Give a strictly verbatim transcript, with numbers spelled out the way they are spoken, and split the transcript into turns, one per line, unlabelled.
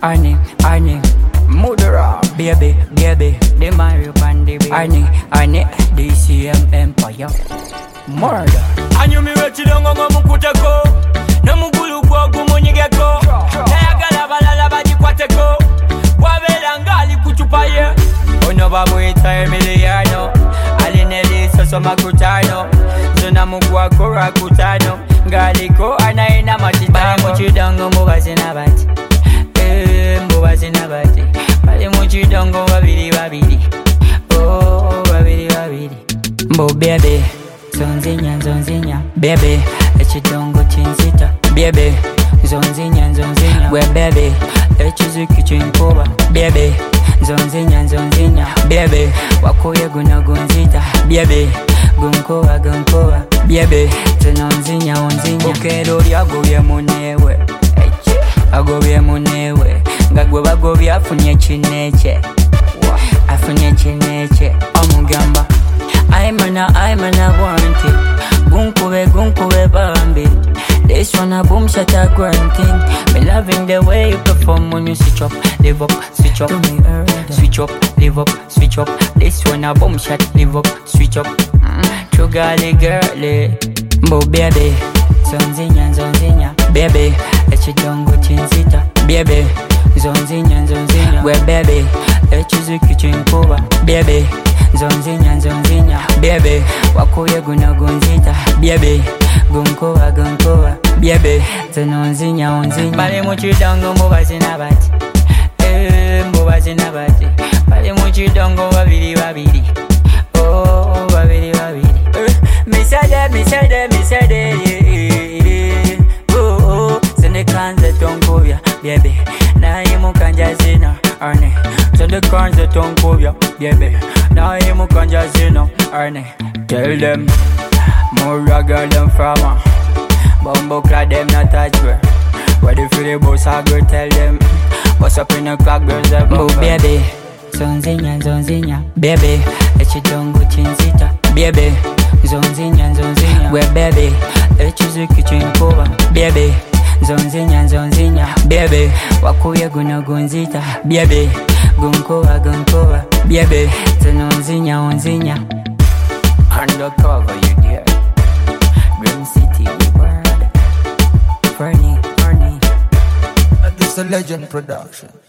Arnie, Arnie, Mudra, baby, baby, the Mario Bandi, Arnie, Arnie, D C M Empire, murder.
Anyu mi wechi dongo mukuteko, no mugulu kwa gumonyegeko, nayagala balala bajikwateko, wabela ngali kuchupaye. Ono bamuita Emiliano, alineli soso makutano, zona mugwa kora kutano, ngaliko anaina matitano. Muchidongo mubazina bati, eh mubazina bati, bali muchidongo babiri babiri, oh babiri babiri.
Mbo baby, zonzinya zonzinya, baby, echidongo chinsita, baby, zonzinya zonzinya, we baby, echizuki chinkoba, baby. Zonzinya zonzinya, baby, wakoye guna gunzita, baby, gunkoa gunkoa, baby, tononzinya onzinya. Okero lyagobye munewe, agobye munewe, ngagwe bagobye afunye chineche, afunye chineche, omugamba. Aimana aimana want it, gunkube gunkube bambi. This one a boom shot a grunting. Me loving the way you perform when you switch up, live up, switch up, switch up, live up, switch up. This one a boom shot, live up, switch up. Mm, true girly girly, bo baby, zonzinya zonzinya, baby, echidongo chinsita, baby, zonzinya zonzinya, we baby, echizuki chinkoba, baby, zonzinya zonzinya, baby, wakoye guna gunzita, baby. Gunkoa gunkoa, baby, tononzinya onzinya. Bali muchidongo mubazina bati, eh mubazina bati, bali muchidongo babiri babiri, oh babiri babiri. Misade misade misade, oh oh. Sende kanze tonkobya, baby, na imu kanja zina, arne. Sende kanze tonkobya, baby, na imu kanja zina, arne. Tell them. More girl than farmer, bumbo clad them not touch her. Ready for the boss, I go tell them. What's up in the clock, girls are bumbo. Oh baby, zonzinya zonzinya, baby, echidongo chinsita, baby, zonzinya zonzinya, we baby, echizuki chinkoba, baby, zonzinya zonzinya, baby, wakuye guna gunzita, baby, gunkoa gunkoa, baby, tononzinya onzinya.
Undercover, you dear.
Green City, word. Fernie, Fernie.
This is a legend production.